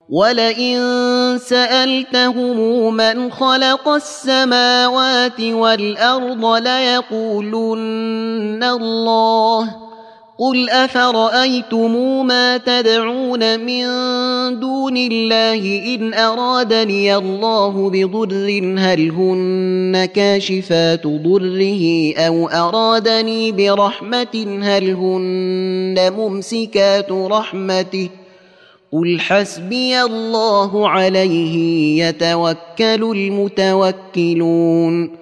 ولئن سألتهم من خلق السماوات والأرض ليقولن الله قل أفرأيتم ما تدعون من دون الله إن أرادني الله بضر هل هن كاشفات ضره أو أرادني برحمة هل هن ممسكات رحمته قل حسبي الله عليه يتوكل المتوكلون